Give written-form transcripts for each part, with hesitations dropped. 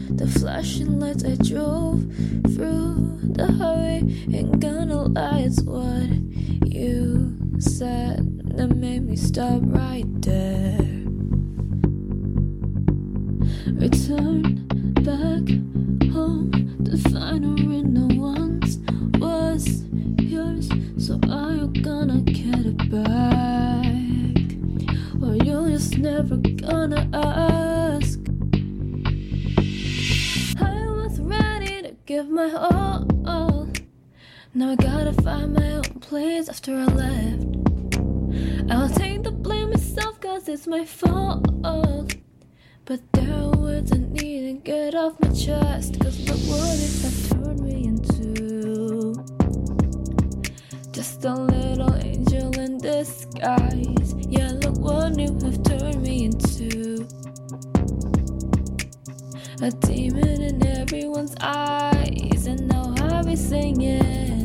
The flashing lights I drove through the highway. Ain't gonna lie, it's what you said that made me stop right there. Return back home to find a ring that once was yours. So are you gonna get it back? Or you're just never gonna ask? I was ready to give my all. Now I gotta find my own place after I left. I'll take the blame myself cause it's my fault. But there are words I need to get off my chest. Cause look what it have turned me into. Just a little angel in disguise. Yeah, look what you have turned me into. A demon in everyone's eyes. And now I'll be singing.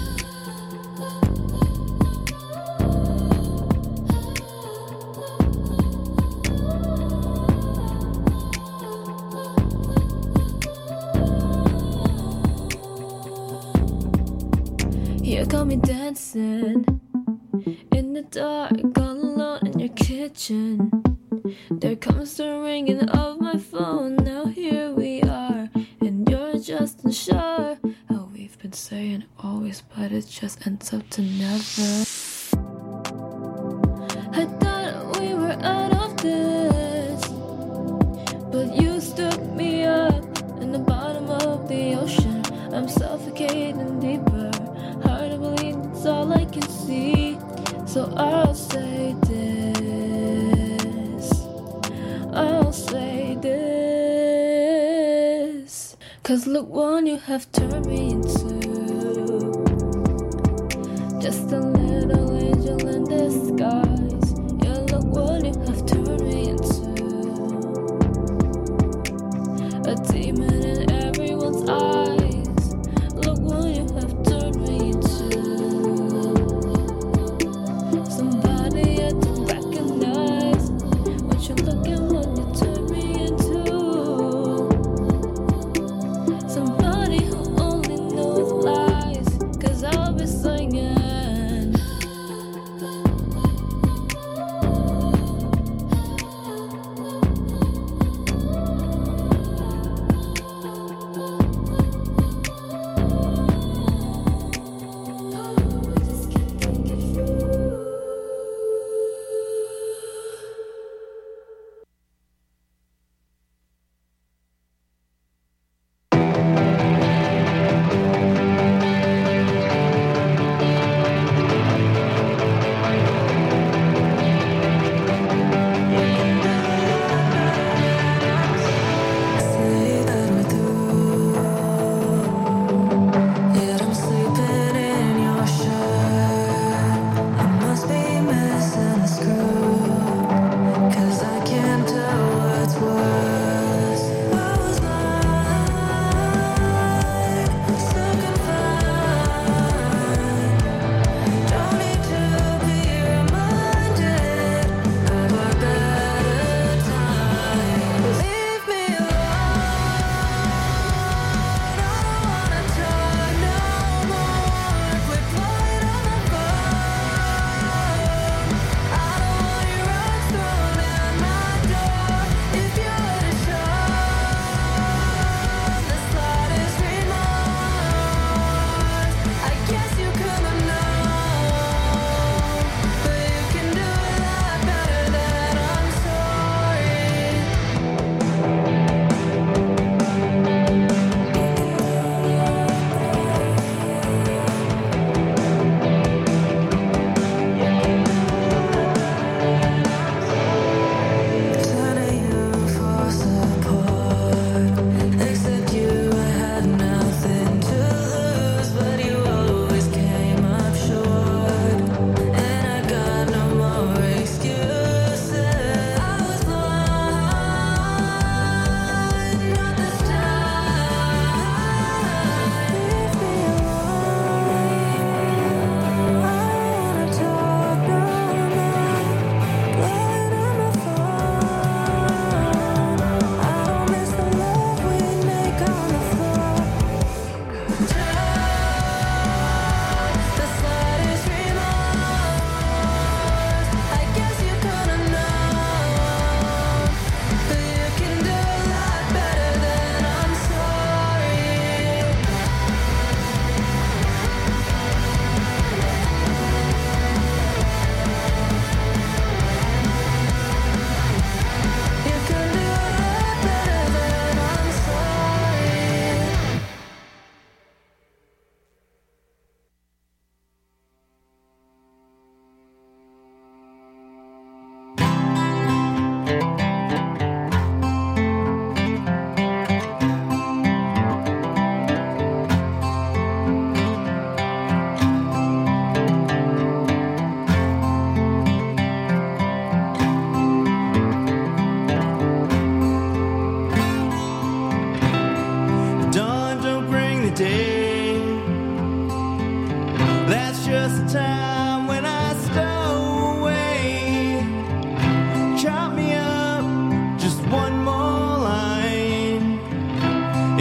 You got me dancing in the dark, all alone in your kitchen. There comes the ringing of my phone. Now here we are, and you're just unsure how we've been saying always, but it just ends up to never. I thought we were out of this, but you stood me up in the bottom of the ocean. I'm suffocating deeper. Hard to believe it's all I can see. So I'll say this. I'll say this. Cause look what you have turned me into. Just a little angel in disguise. Yeah, look what you have turned me into. A demon in everyone's eyes. Look what you have turned me into. Somebody I don't recognize. When you look at what you turned me into. Somebody who only knows lies. Cause I'll be singing.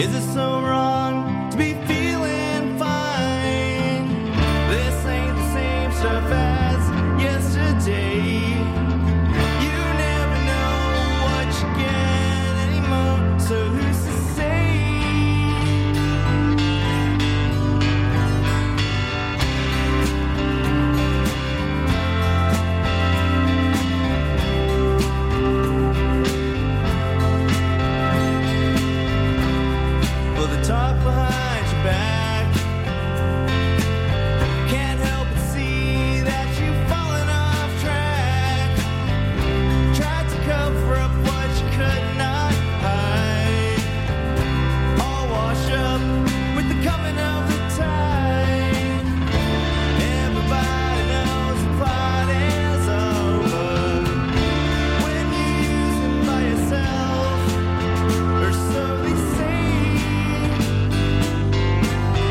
Is it so wrong to be feeling fine? This ain't the same stuff as yesterday. You never know what you get anymore, so who's to say? Well, the talk behind your back can't help but see that you've fallen off track. Tried to cover up what you could not hide. All wash up with the coming of the tide. Everybody knows the plot is over when you're using by yourself, or so they say.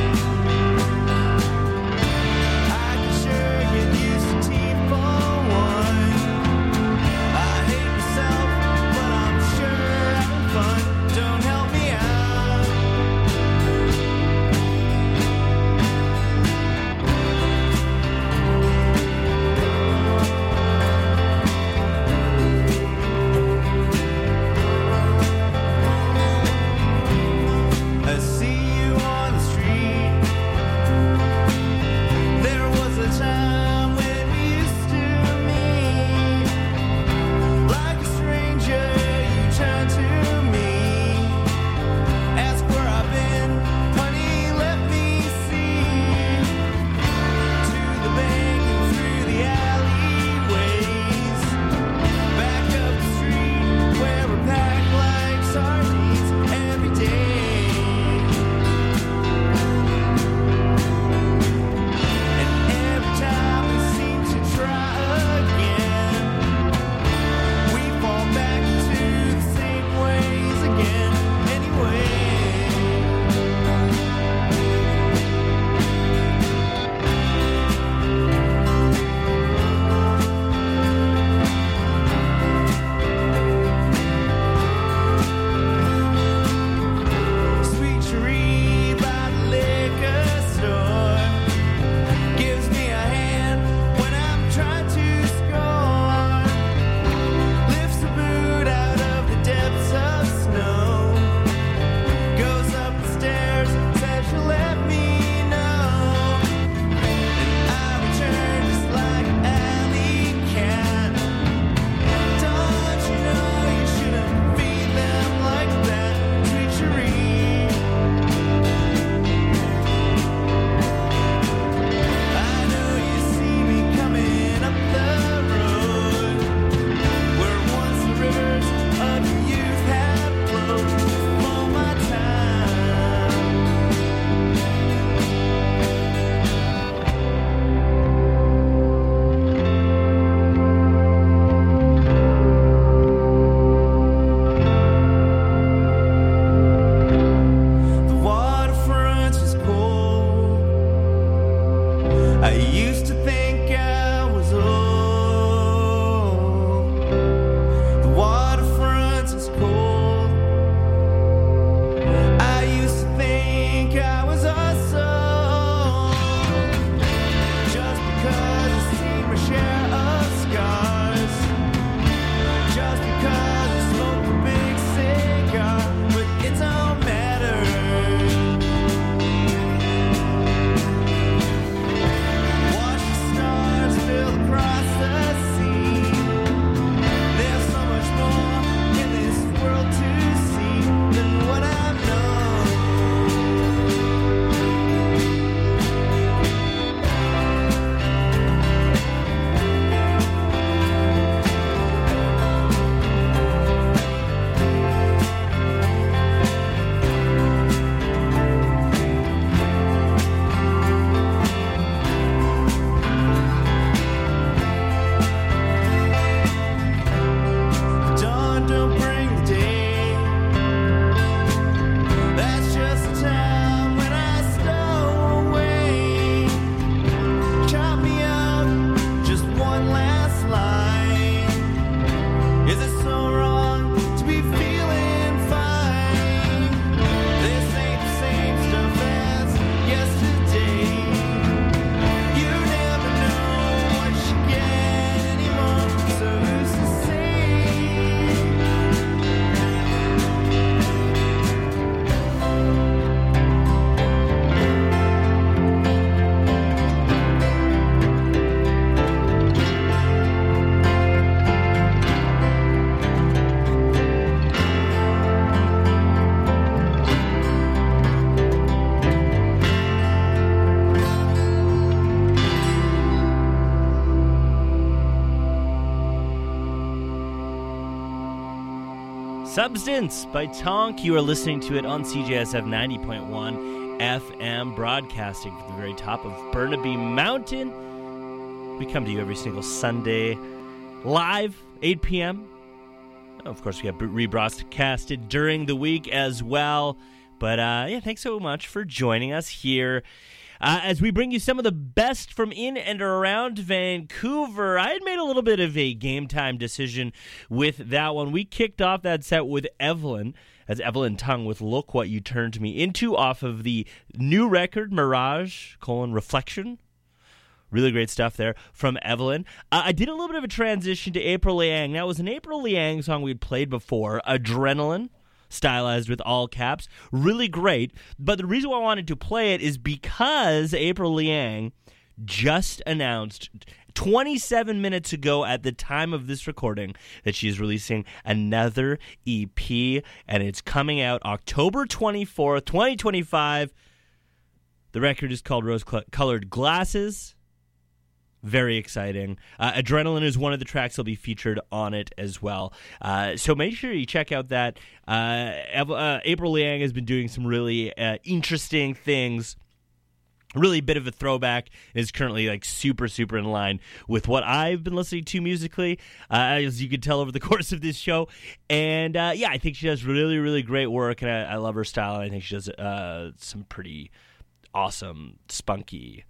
Substance by Tonk. You are listening to it on CJSF 90.1 FM, broadcasting from the very top of Burnaby Mountain. We come to you every single Sunday live, 8 p.m. Of course, we have rebroadcasted during the week as well. But yeah, thanks so much for joining us here as we bring you some of the best from in and around Vancouver. I had made a little bit of a game time decision with that one. We kicked off that set with Evelyn, as Evelyn Tongue with Look What You Turned Me Into, off of the new record, Mirage, Reflection. Really great stuff there from Evelyn. I did a little bit of a transition to April Liang. That was an April Liang song we'd played before, Adrenaline, stylized with all caps. Really great. But the reason why I wanted to play it is because April Liang just announced 27 minutes ago at the time of this recording that she is releasing another EP, and it's coming out October 24th, 2025. The record is called Rose-Colored Glasses. Very exciting. Adrenaline is one of the tracks that'll be featured on it as well. So make sure you check out that. April Liang has been doing some really interesting things. Really a bit of a throwback. Is currently like super in line with what I've been listening to musically, as you can tell over the course of this show. And yeah, I think she does really great work, and I love her style. And I think she does some pretty awesome, spunky,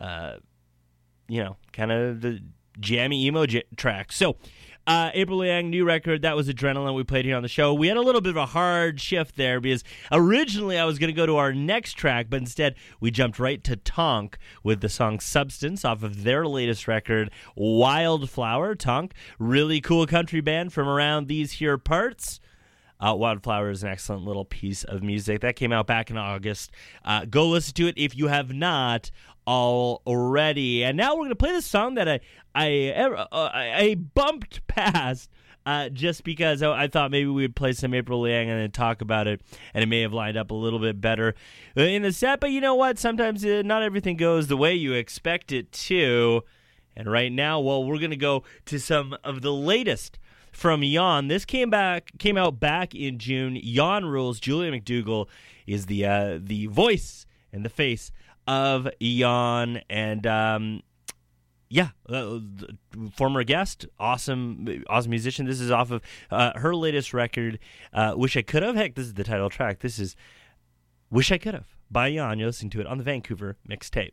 kind of the jammy emo track. So, April Liang, new record, that was Adrenaline we played here on the show. We had a little bit of a hard shift there because originally I was going to go to our next track, but instead we jumped right to Tonk with the song Substance off of their latest record, Wildflower. Tonk, really cool country band from around these here parts. Wildflower is an excellent little piece of music. That came out back in August. Go listen to it if you have not already. And now we're going to play this song that I bumped past just because I thought maybe we would play some April Liang and then talk about it, and it may have lined up a little bit better in the set. But you know what? Sometimes not everything goes the way you expect it to. And right now, well, we're going to go to some of the latest from Yon. This came out back in June. Yon rules. Julia McDougall is the voice and the face of Yon, and former guest, awesome musician. This is off of her latest record, Wish I Could Have. Heck, this is the title track. This is Wish I Could Have by Yon. You're listening to it on the Vancouver Mixtape.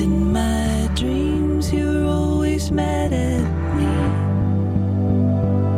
Mad at me.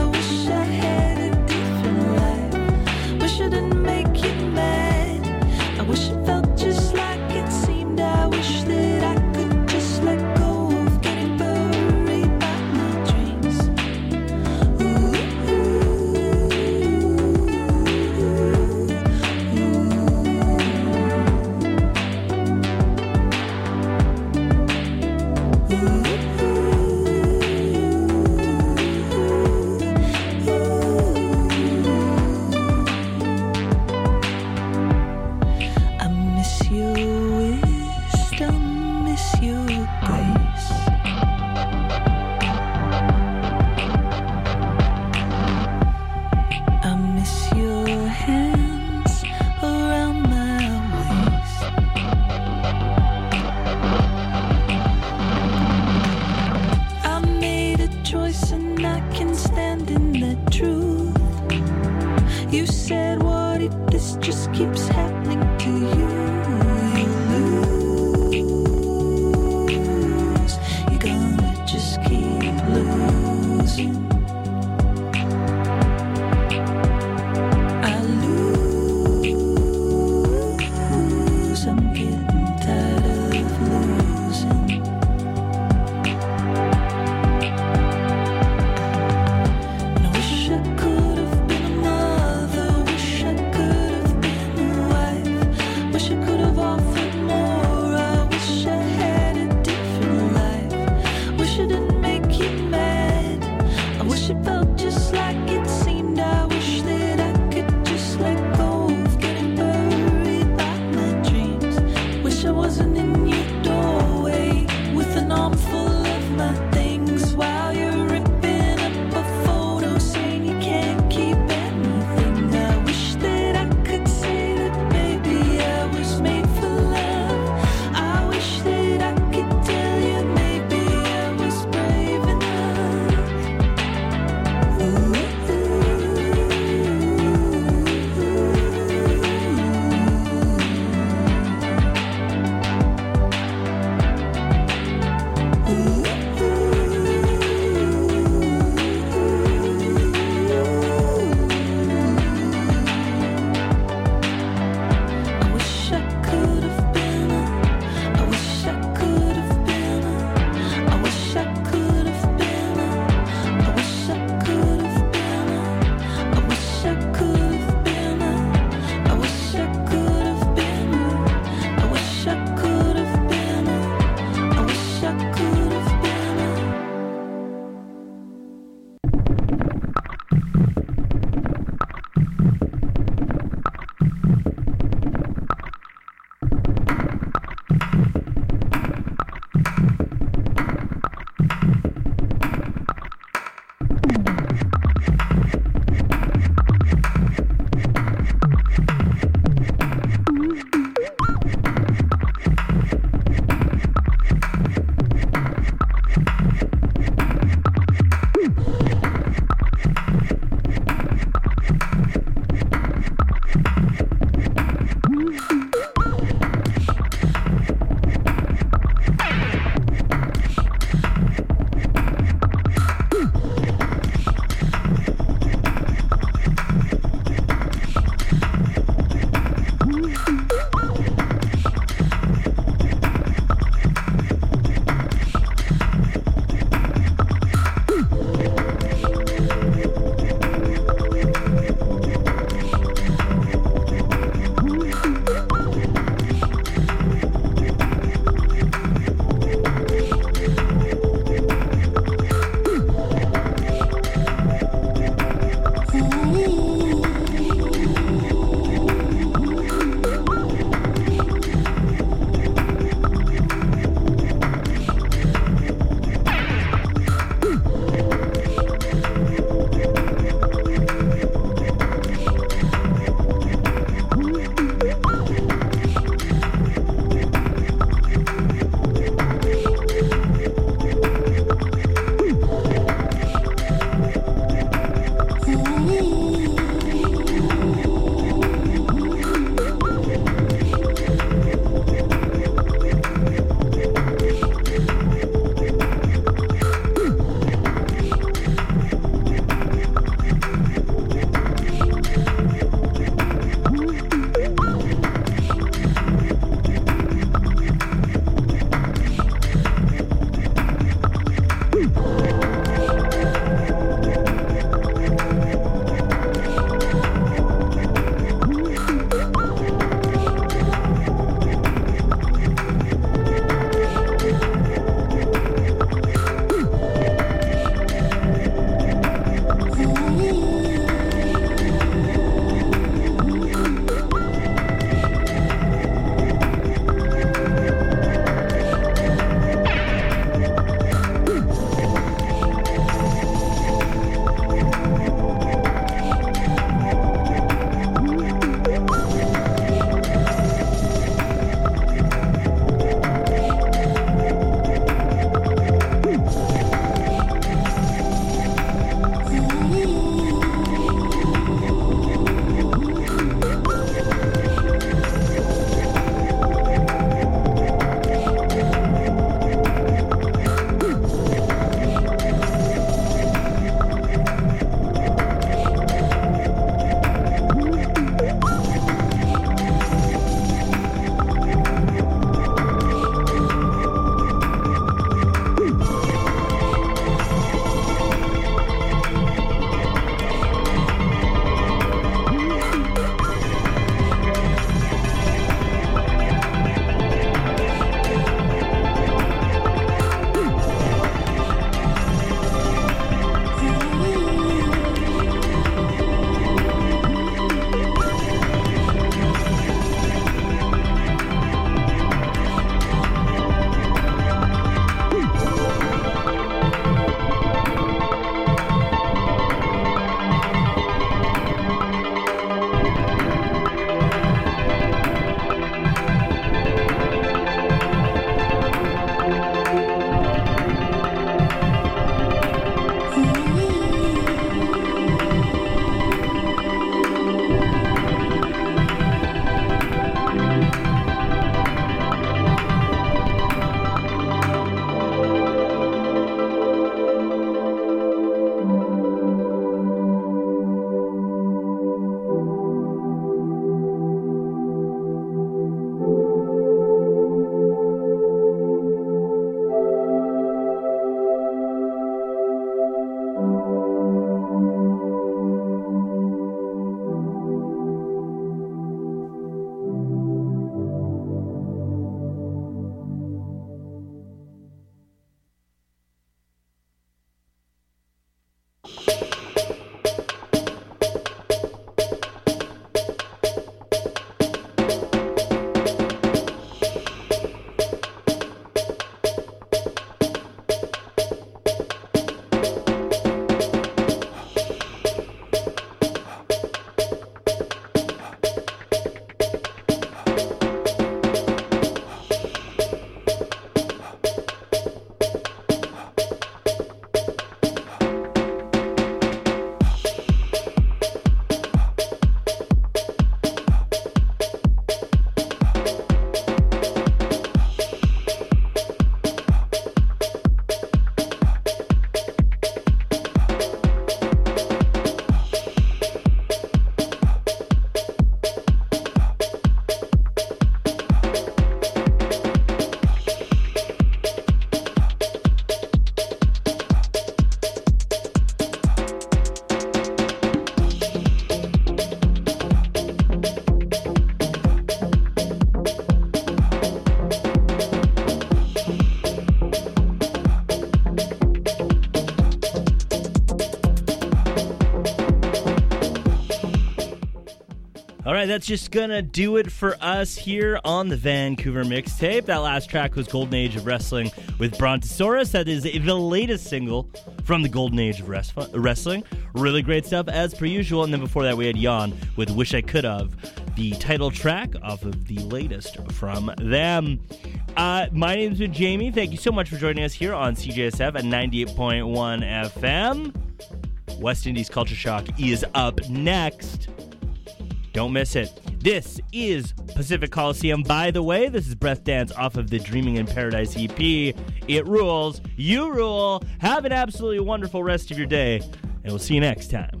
All right, that's just gonna do it for us here on the Vancouver Mixtape. That last track was Golden Age of Wrestling with Brontosaurus. That is the latest single from the Golden Age of Wrestling. Really great stuff as per usual. And then before that, we had Yawn with Wish I Could Have, the title track off of the latest from them. My name's been Jamie. Thank you so much for joining us here on CJSF at 98.1 FM. West Indies Culture Shock is up next. Don't miss it. This is Pacific Coliseum. By the way, this is Breath Dance off of the Dreaming in Paradise EP. It rules. You rule. Have an absolutely wonderful rest of your day, and we'll see you next time.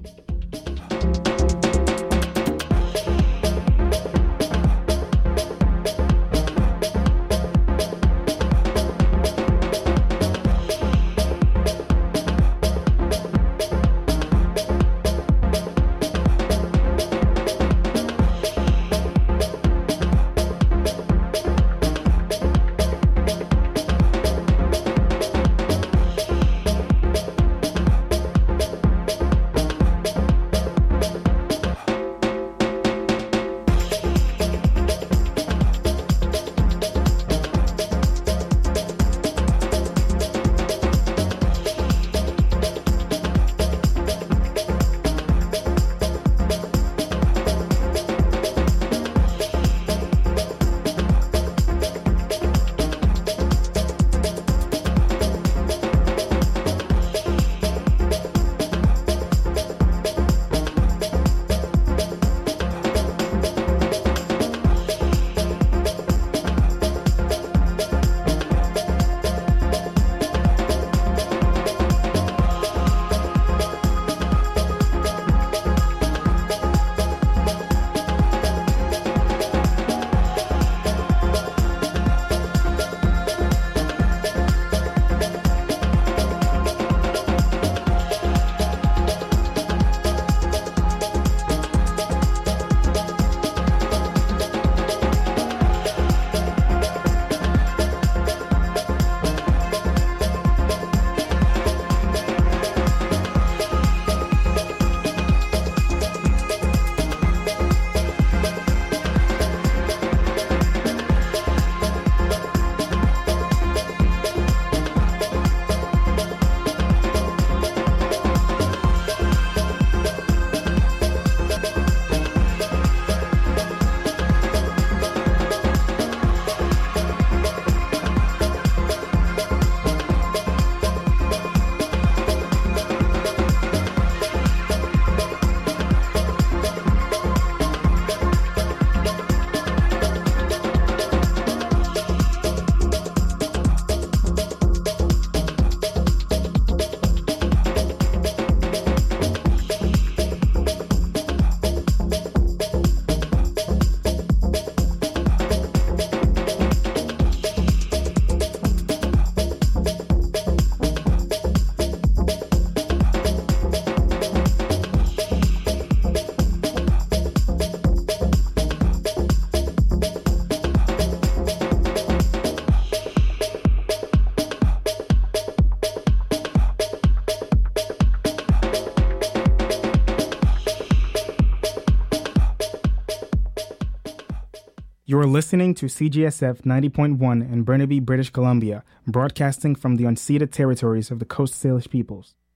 You are listening to CGSF 90.1 in Burnaby, British Columbia, broadcasting from the unceded territories of the Coast Salish peoples.